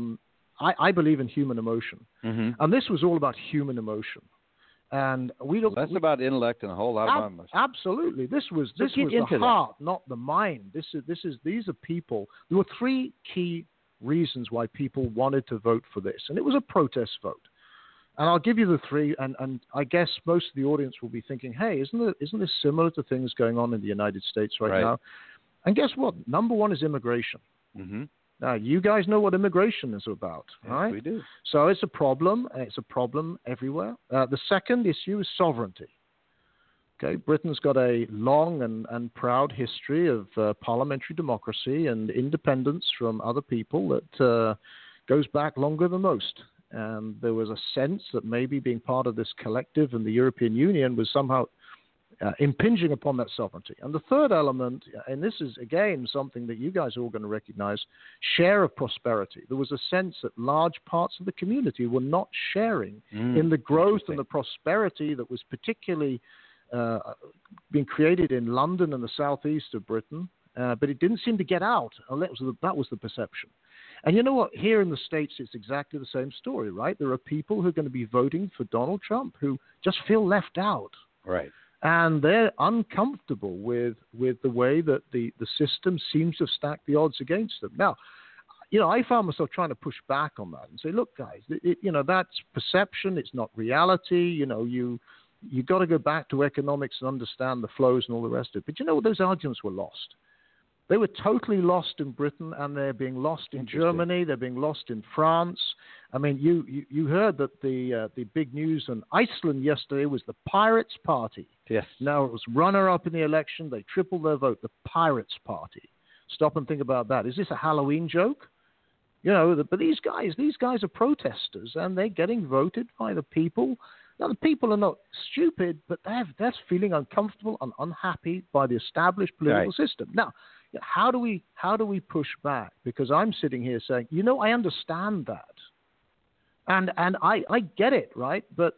I believe in human emotion. Mm-hmm. And this was all about human emotion. And less about intellect and a whole lot of emotion. Absolutely. This was the heart, not the mind. These are people. There were three key reasons why people wanted to vote for this, and it was a protest vote. And I'll give you the three, and I guess most of the audience will be thinking, hey, isn't this similar to things going on in the United States right now? And guess what? Number one is immigration. Mm-hmm. Now, you guys know what immigration is about, right? Yes, we do. So it's a problem. It's a problem everywhere. The second issue is sovereignty. Okay, Britain's got a long and proud history of parliamentary democracy and independence from other people that goes back longer than most. And there was a sense that maybe being part of this collective and the European Union was somehow impinging upon that sovereignty. And the third element, and this is, again, something that you guys are all going to recognize, share of prosperity. There was a sense that large parts of the community were not sharing in the growth and the prosperity that was particularly being created in London and the southeast of Britain, but it didn't seem to get out. That was the perception. And you know what? Here in the States, it's exactly the same story, right? There are people who are going to be voting for Donald Trump who just feel left out. Right. And they're uncomfortable with the way that the system seems to have stacked the odds against them. Now, I found myself trying to push back on that and say, look, guys, that's perception. It's not reality. You got to go back to economics and understand the flows and all the rest of it. But those arguments were lost. They were totally lost in Britain, and they're being lost in Germany. They're being lost in France. I mean, you heard that the big news in Iceland yesterday was the Pirates Party. Yes. Now it was runner-up in the election. They tripled their vote. The Pirates Party. Stop and think about that. Is this a Halloween joke? But these guys are protesters, and they're getting voted by the people. Now, the people are not stupid, but they're feeling uncomfortable and unhappy by the established political system. Now, how do we push back? Because I'm sitting here saying, I understand that. And I get it, right? But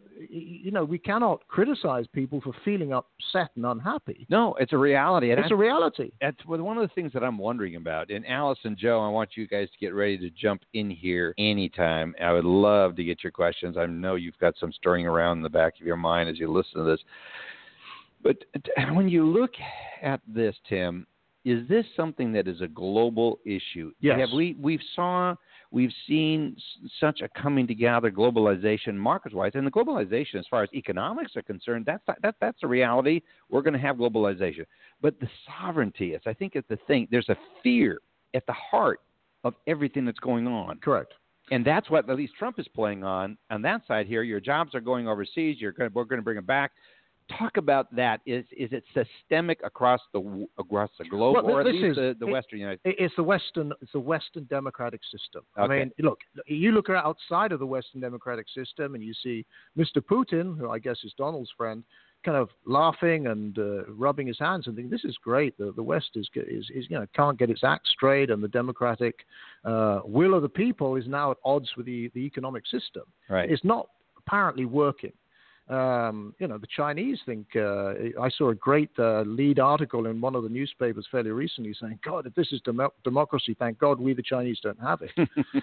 we cannot criticize people for feeling upset and unhappy. No, it's a reality. It's a reality. That's one of the things that I'm wondering about. And Alice and Joe, I want you guys to get ready to jump in here anytime. I would love to get your questions. I know you've got some stirring around in the back of your mind as you listen to this. But when you look at this, Tim, is this something that is a global issue? Yes. We've seen such a coming together, globalization, markets-wise, and the globalization, as far as economics are concerned, that's a reality. We're going to have globalization, but the sovereignty is, I think, is the thing. There's a fear at the heart of everything that's going on. Correct. And that's what at least Trump is playing on that side here. Your jobs are going overseas. We're going to bring them back. Talk about that. Is it systemic across the globe, or at least the Western United States? It's the Western democratic system. Okay. I mean, look, you look outside of the Western democratic system, and you see Mr. Putin, who I guess is Donald's friend, kind of laughing and rubbing his hands and thinking, "This is great. The West is can't get its act straight, and the democratic will of the people is now at odds with the economic system. Right. It's not apparently working." The Chinese think, I saw a great lead article in one of the newspapers fairly recently saying, "God, if this is democracy, thank God we the Chinese don't have it."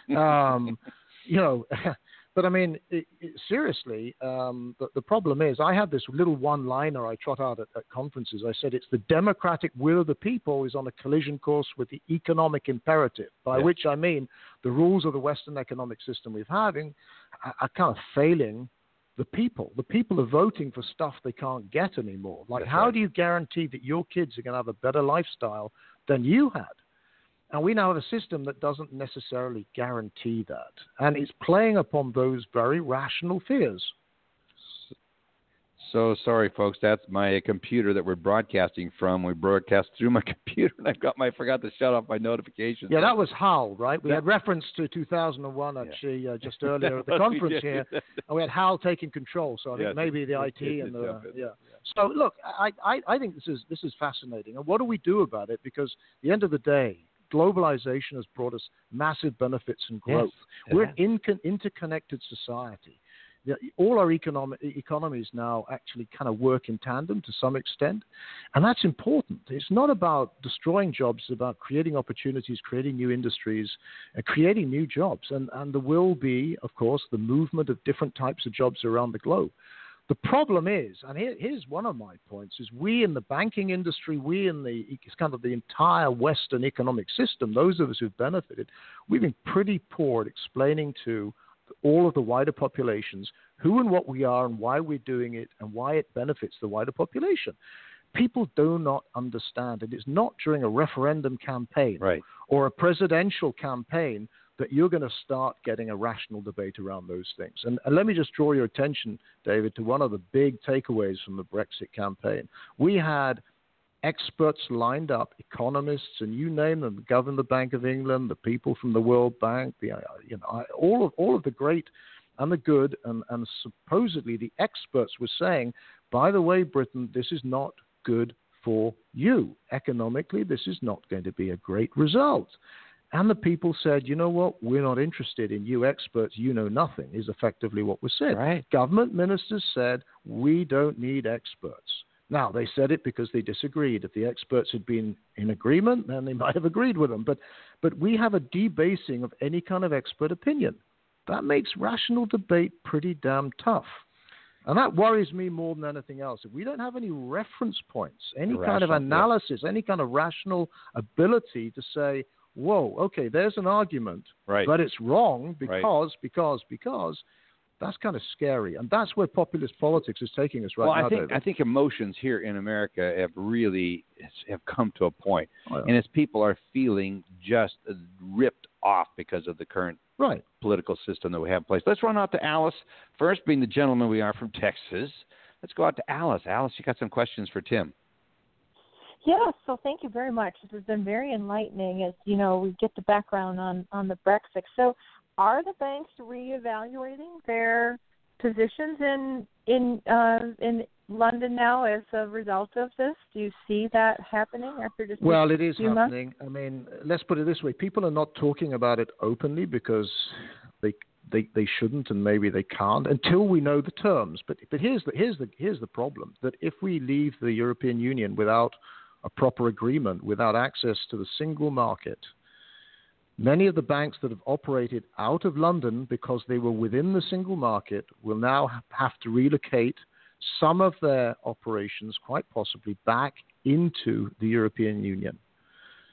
But I mean, seriously, the problem is, I have this little one-liner I trot out at conferences. I said, it's the democratic will of the people is on a collision course with the economic imperative, by which I mean the rules of the Western economic system we're having are kind of failing the people. The people are voting for stuff they can't get anymore. Like, how do you guarantee that your kids are going to have a better lifestyle than you had? And we now have a system that doesn't necessarily guarantee that. And it's playing upon those very rational fears. So sorry, folks. That's my computer that we're broadcasting from. We broadcast through my computer, and I forgot to shut off my notifications. Yeah, that was Hal, right? We had reference to 2001 actually just earlier at the conference here, and we had Hal taking control. So I think maybe the IT and the So look, I think this is fascinating. And what do we do about it? Because at the end of the day, globalization has brought us massive benefits and growth. Yes. We're an interconnected society. All our economies now actually kind of work in tandem to some extent, and that's important. It's not about destroying jobs, it's about creating opportunities, creating new industries, creating new jobs, and there will be, of course, the movement of different types of jobs around the globe. The problem is, and here's one of my points, is we in the banking industry, we in it's kind of the entire Western economic system, those of us who've benefited, we've been pretty poor at explaining to all of the wider populations who and what we are and why we're doing it and why it benefits the wider population. People do not understand. And it's not during a referendum campaign or a presidential campaign that you're going to start getting a rational debate around those things. And let me just draw your attention, David, to one of the big takeaways from the Brexit campaign. We had experts lined up, economists, and you name them, the governor of the Bank of England, the people from the World Bank, all of the great and the good, and supposedly the experts were saying, by the way, Britain, this is not good for you. Economically, this is not going to be a great result. And the people said, you know what, we're not interested in you experts, you know nothing, is effectively what was said. Right. Government ministers said, we don't need experts. Now, they said it because they disagreed. If the experts had been in agreement, then they might have agreed with them. But we have a debasing of any kind of expert opinion. That makes rational debate pretty damn tough. And that worries me more than anything else. If we don't have any reference points, any kind of analysis, any kind of rational ability to say, whoa, okay, there's an argument, but it's wrong because, that's kind of scary. And that's where populist politics is taking us now, I think emotions here in America have come to a point. And as people are feeling just ripped off because of the current political system that we have in place. Let's run out to Alice. First, being the gentleman we are from Texas, let's go out to Alice. Alice, you got some questions for Tim. Yeah, so thank you very much. This has been very enlightening as, we get the background on the Brexit. So are the banks reevaluating their positions in London now as a result of this? Do you see that happening after just Well, it is happening. I mean, let's put it this way. People are not talking about it openly because they shouldn't and maybe they can't until we know the terms. But here's the problem, that if we leave the European Union without a proper agreement, without access to the single market, many of the banks that have operated out of London because they were within the single market will now have to relocate some of their operations, quite possibly, back into the European Union.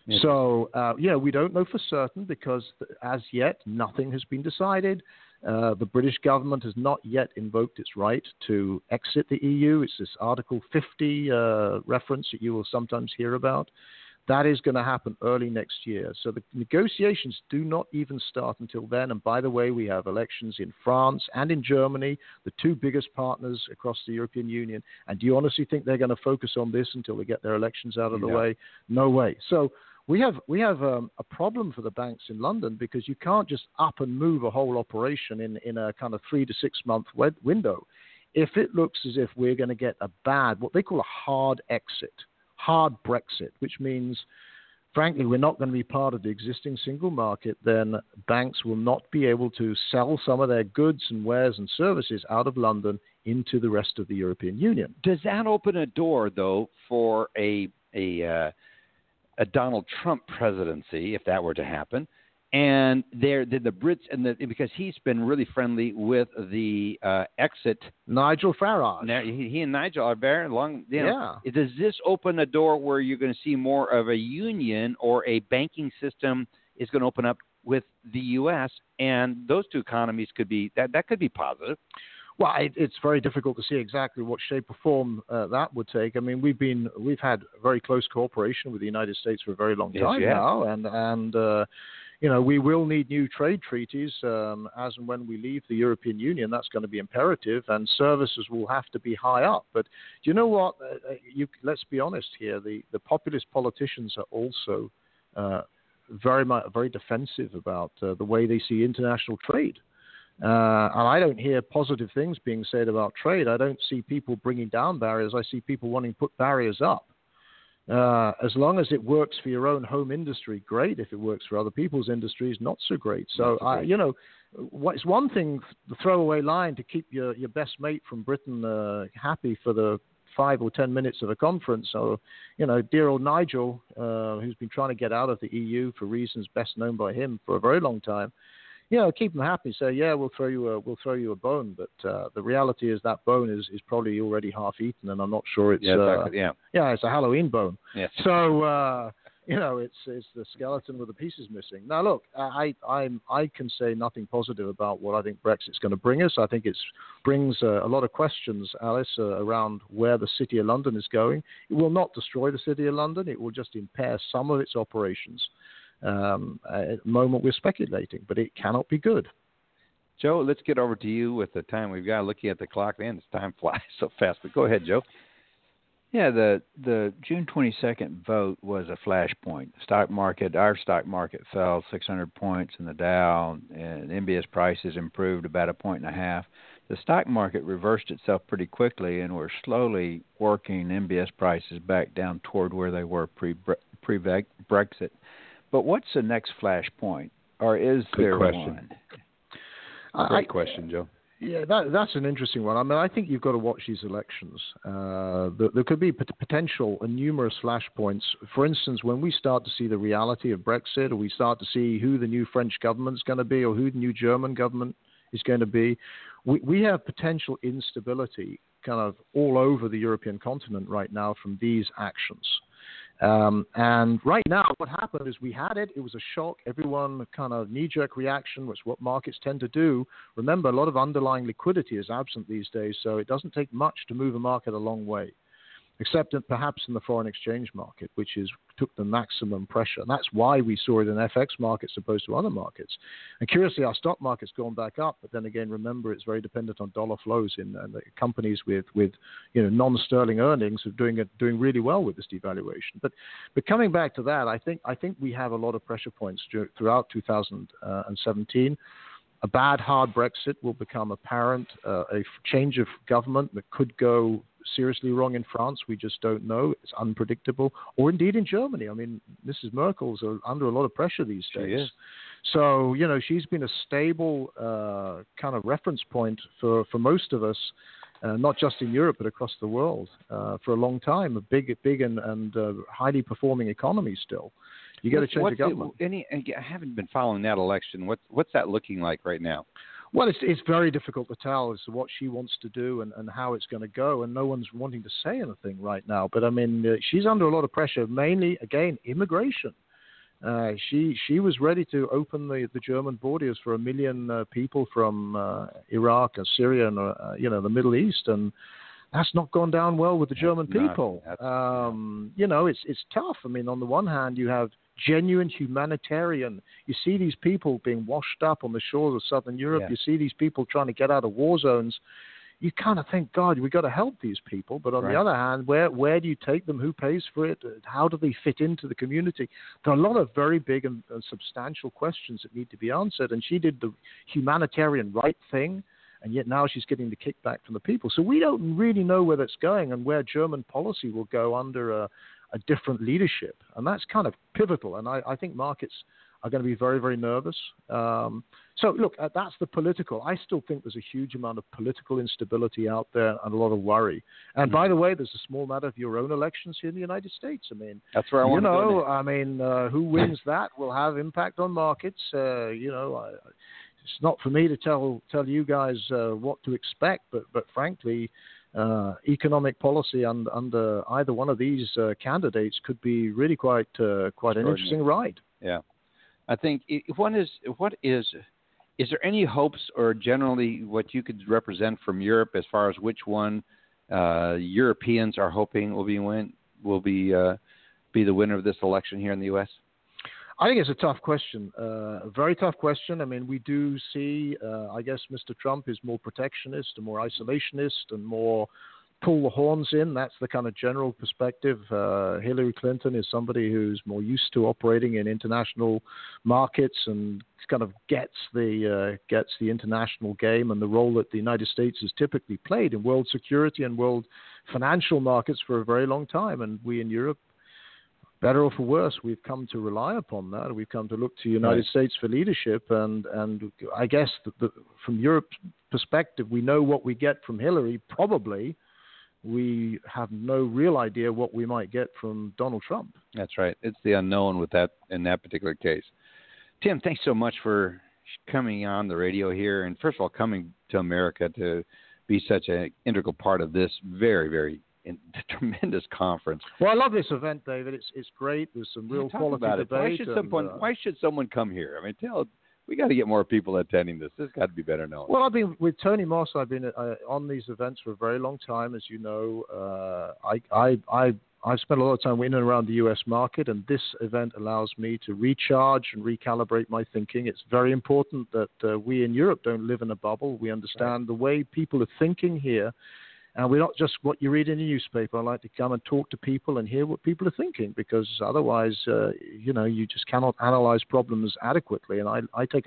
Yes. So, we don't know for certain because as yet nothing has been decided. The British government has not yet invoked its right to exit the EU. It's this Article 50 reference that you will sometimes hear about. That is going to happen early next year. So the negotiations do not even start until then. And by the way, we have elections in France and in Germany, the two biggest partners across the European Union. And do you honestly think they're going to focus on this until they get their elections out of the way? No way. So we have a problem for the banks in London because you can't just up and move a whole operation in a kind of 3 to 6 month window. If it looks as if we're going to get a bad, what they call a hard exit, hard Brexit, which means, frankly, we're not going to be part of the existing single market, then banks will not be able to sell some of their goods and wares and services out of London into the rest of the European Union. Does that open a door, though, for a Donald Trump presidency, if that were to happen? And the Brits, because he's been really friendly with the exit. Nigel Farage. Now, he and Nigel are very long. Does this open a door where you're going to see more of a union or a banking system is going to open up with the U.S. and those two economies could be that could be positive? Well, it's very difficult to see exactly what shape or form that would take. I mean, we've had very close cooperation with the United States for a very long time now, and we will need new trade treaties as and when we leave the European Union. That's going to be imperative, and services will have to be high up. But do you know what? Let's be honest here. The populist politicians are also very defensive about the way they see international trade. And I don't hear positive things being said about trade. I don't see people bringing down barriers. I see people wanting to put barriers up. As long as it works for your own home industry, great. If it works for other people's industries, not so great. So, it's one thing, the throwaway line to keep your best mate from Britain happy for the 5 or 10 minutes of a conference. So, dear old Nigel, who's been trying to get out of the EU for reasons best known by him for a very long time, keep them happy. Say, we'll throw you a bone, but the reality is that bone is probably already half eaten, and I'm not sure it's it's a Halloween bone. Yes. So it's the skeleton with the pieces missing. Now look, I can say nothing positive about what I think Brexit's going to bring us. I think it brings a lot of questions, Alice, around where the City of London is going. It will not destroy the City of London. It will just impair some of its operations. At the moment we're speculating, but it cannot be good. Joe, let's get over to you with the time we've got. Looking at the clock, man, this time flies so fast. But go ahead, Joe. Yeah, the June 22nd vote was a flashpoint. Our stock market fell 600 points in the Dow, and MBS prices improved about 1.5 points. The stock market reversed itself pretty quickly, and we're slowly working MBS prices back down toward where they were pre-Brexit. But what's the next flashpoint, or is there one? Great question, Joe. Yeah, that's an interesting one. I mean, I think you've got to watch these elections. There could be potential and numerous flashpoints. For instance, when we start to see the reality of Brexit, or we start to see who the new French government is going to be, or who the new German government is going to be, we have potential instability kind of all over the European continent right now from these actions. And right now, what happened is we had it. It was a shock. Everyone kind of knee-jerk reaction, which is what markets tend to do. Remember, a lot of underlying liquidity is absent these days, so it doesn't take much to move a market a long way, except perhaps in the foreign exchange market, which took the maximum pressure. And that's why we saw it in FX markets opposed to other markets. And curiously, our stock market's gone back up, but then again, remember, it's very dependent on dollar flows in and the companies with non-sterling earnings are doing really well with this devaluation. But coming back to that, I think we have a lot of pressure points throughout 2017. A bad, hard Brexit will become apparent. A change of government that could go seriously wrong in France, we just don't know. It's unpredictable. Or indeed in Germany. I mean, Mrs. Merkel's under a lot of pressure these days. She is. So, she's been a stable kind of reference point for most of us, not just in Europe, but across the world for a long time. A big and highly performing economy still. You got to change the government. I haven't been following that election. What's that looking like right now? Well, it's very difficult to tell as to what she wants to do and how it's going to go, and no one's wanting to say anything right now. But, I mean, she's under a lot of pressure, mainly, again, immigration. She was ready to open the German borders for 1 million people from Iraq and Syria and the Middle East, and that's not gone down well with the German people. It's tough. I mean, on the one hand, you have genuine humanitarian. You see these people being washed up on the shores of southern Europe. You see these people trying to get out of war zones. You kind of think, God, we've got to help these people. But on the other hand, where do you take them? Who pays for it? How do they fit into the community? There are a lot of very big and substantial questions that need to be answered. And she did the humanitarian right thing, and yet now she's getting the kickback from the people. So we don't really know where that's going and where German policy will go under a different leadership. And that's kind of pivotal. And I think markets are going to be very, very nervous. So, look, that's the political. I still think there's a huge amount of political instability out there and a lot of worry. And by the way, there's a small matter of your own elections here in the United States. I mean, that's where I want to go. I mean, who wins that will have impact on markets. It's not for me to tell you guys what to expect, but frankly, economic policy under either one of these candidates could be really quite an interesting ride. Yeah. I think is there any hopes or generally what you could represent from Europe as far as which one Europeans are hoping will be the winner of this election here in the U.S.? I think it's a tough question, a very tough question. I mean, we do see, I guess Mr. Trump is more protectionist and more isolationist and more pull the horns in. That's the kind of general perspective. Hillary Clinton is somebody who's more used to operating in international markets and kind of gets the international game and the role that the United States has typically played in world security and world financial markets for a very long time. And we in Europe, better or for worse, we've come to rely upon that. We've come to look to the United States for leadership. And I guess from Europe's perspective, we know what we get from Hillary, probably. We have no real idea what we might get from Donald Trump. That's right. It's the unknown with that in that particular case. Tim, thanks so much for coming on the radio here. And first of all, coming to America to be such an integral part of this very, very tremendous conference. Well, I love this event, David. It's great. There's some real quality debate. Why should someone come here? I mean, we got to get more people attending this. This got to be better known. Well, I've been with Tony Moss. I've been on these events for a very long time, as you know. I've spent a lot of time in and around the U.S. market, and this event allows me to recharge and recalibrate my thinking. It's very important that we in Europe don't live in a bubble. We understand the way people are thinking here. And we're not just what you read in the newspaper. I like to come and talk to people and hear what people are thinking, because otherwise, you just cannot analyze problems adequately. And I take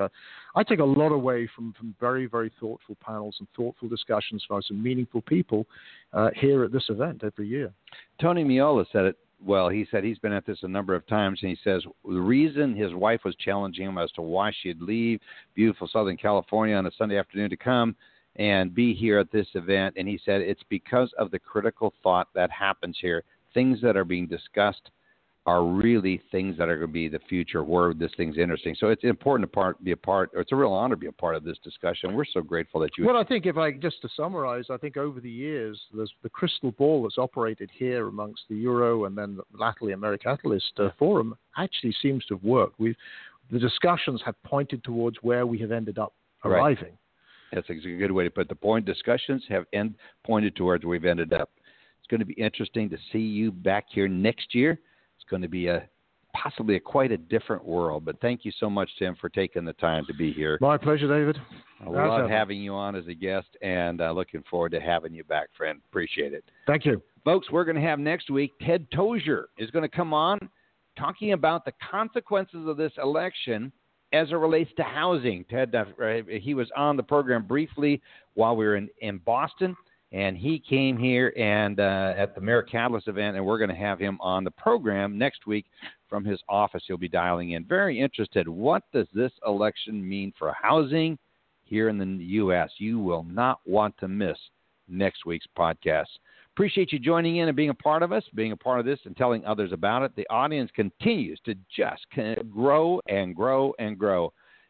a lot away from very, very thoughtful panels and thoughtful discussions by some meaningful people here at this event every year. Tony Meola said it well. He said he's been at this a number of times, and he says the reason his wife was challenging him as to why she'd leave beautiful Southern California on a Sunday afternoon to come and be here at this event. And he said it's because of the critical thought that happens here. Things that are being discussed are really things that are going to be the future where this thing's interesting. So it's important to be a part, or it's a real honor to be a part of this discussion. We're so grateful that you... Well, I think just to summarize, I think over the years, there's the crystal ball that's operated here amongst the Euro and then latterly AmeriCapitalist Forum actually seems to have worked. The discussions have pointed towards where we have ended up arriving. Right. That's a good way to put the point. Discussions have pointed towards where we've ended up. It's going to be interesting to see you back here next year. It's going to be possibly quite a different world. But thank you so much, Tim, for taking the time to be here. My pleasure, David. I love having you on as a guest, and looking forward to having you back, friend. Appreciate it. Thank you. Folks, we're going to have next week, Ted Tozier is going to come on talking about the consequences of this election as it relates to housing. Ted, he was on the program briefly while we were in Boston, and he came here and at the AmeriCapitalist event, and we're going to have him on the program next week from his office. He'll be dialing in. Very interested. What does this election mean for housing here in the U.S.? You will not want to miss next week's podcast. Appreciate you joining in and being a part of us, being a part of this, and telling others about it. The audience continues to just grow and grow and grow.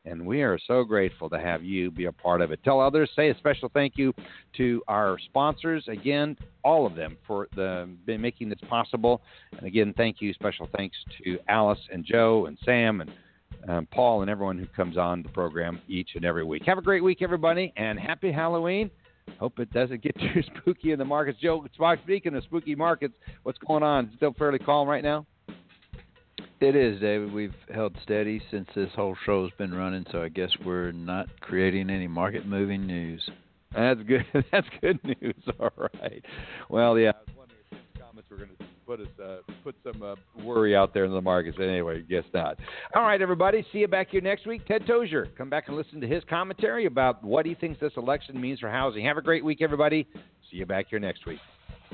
and we are so grateful to have you be a part of it. Tell others, say a special thank you to our sponsors, again, all of them for making this possible. And again, thank you, special thanks to Alice and Joe and Sam and Paul and everyone who comes on the program each and every week. Have a great week, everybody, and happy Halloween. Hope it doesn't get too spooky in the markets. Joe, speaking of spooky markets, what's going on? Is it still fairly calm right now? It is, David. We've held steady since this whole show's been running, so I guess we're not creating any market-moving news. That's good. That's good news. All right. Well, yeah, I was wondering if Tim's comments were going to put some worry out there in the markets. Anyway, guess not. All right, everybody. See you back here next week. Ted Tozier, come back and listen to his commentary about what he thinks this election means for housing. Have a great week, everybody. See you back here next week.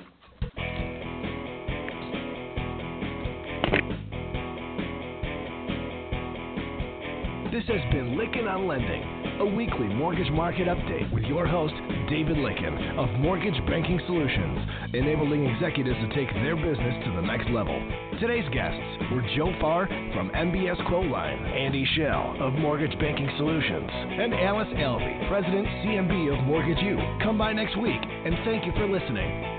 This has been Lykken on Lending, a weekly mortgage market update with your host, David Lykken of Mortgage Banking Solutions, enabling executives to take their business to the next level. Today's guests were Joe Farr from MBS Quoteline, Andy Schell of Mortgage Banking Solutions, and Alice Alvey, President, CMB of Mortgage U. Come by next week, and thank you for listening.